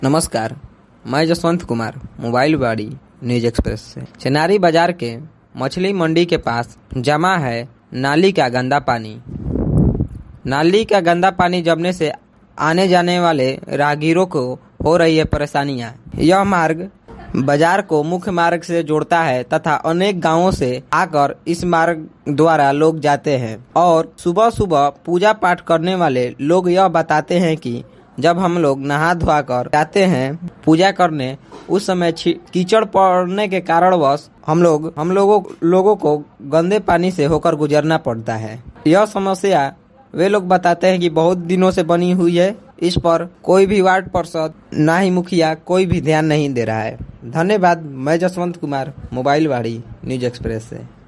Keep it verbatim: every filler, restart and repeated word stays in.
नमस्कार, मैं जसवंत कुमार मोबाइल वाड़ी न्यूज एक्सप्रेस से। चेनारी बाजार के मछली मंडी के पास जमा है नाली का गंदा पानी। नाली का गंदा पानी जमने से आने जाने वाले राहगीरों को हो रही है परेशानियां। यह मार्ग बाजार को मुख्य मार्ग से जोड़ता है तथा अनेक गांवों से आकर इस मार्ग द्वारा लोग जाते हैं और सुबह सुबह पूजा पाठ करने वाले लोग यह बताते हैं कि जब हम लोग नहा धोआ कर जाते हैं पूजा करने, उस समय कीचड़ पड़ने के कारणवश हम लोग हम लोगों लोगों को गंदे पानी से होकर गुजरना पड़ता है। यह समस्या वे लोग बताते हैं कि बहुत दिनों से बनी हुई है। इस पर कोई भी वार्ड पार्षद ना ही मुखिया कोई भी ध्यान नहीं दे रहा है। धन्यवाद। मैं जसवंत कुमार मोबाइल वाड़ी न्यूज एक्सप्रेस से।